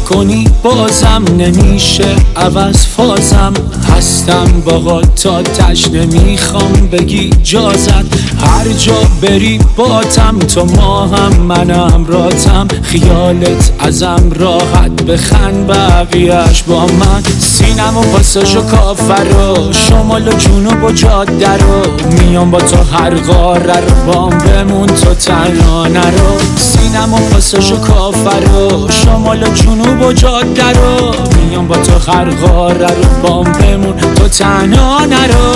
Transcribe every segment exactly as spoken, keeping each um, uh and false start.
کنی بازم نمیشه عوض فازم. هستم باقا تا تشنه میخوام بگی جازت. هر جا بری باتم تو ما هم منم راتم. خیالت ازم راحت بخند بقیهش با من. سینم و پاساژ و کافر رو شمال و جنوب و جاده رو میام با تو هر قاره رو بام بمون تو تنها نرو. سینم و پاساژ و کافر رو شمال و جنوب و جاده رو میام با تو هر قاره رو بام بمون تو تنها نرو.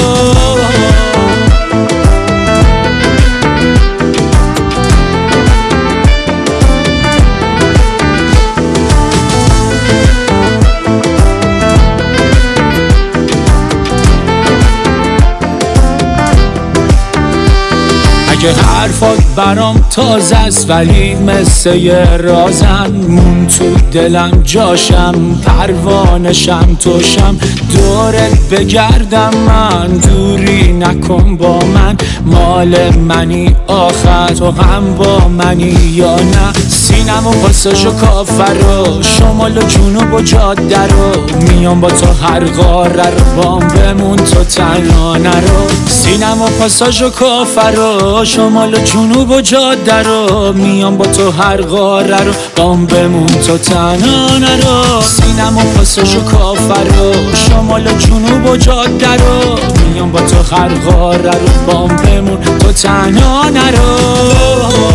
اگه حرفات برام تازه است ولی مثل یه رازن، مون تو دلم جاشم پروانشم توشم. دورت بگردم من دوری نکن با من. مال منی آخر تو هم با منی یا نه. سینم و پاساژ و کافر رو شمال و جنوب و جاده رو میام با تو هر قاره رو بام بمون تو تنها نرو. سینم و پاساژ و کافر رو شمال و جنوب و جاده رو میام با تو هر قاره رو بام بمون تو تنها نرو. سینم و پاساژ و کافر رو شمال و جنوب و جاده رو میام با تو هر قاره رو بام بمون تو تنها نرو.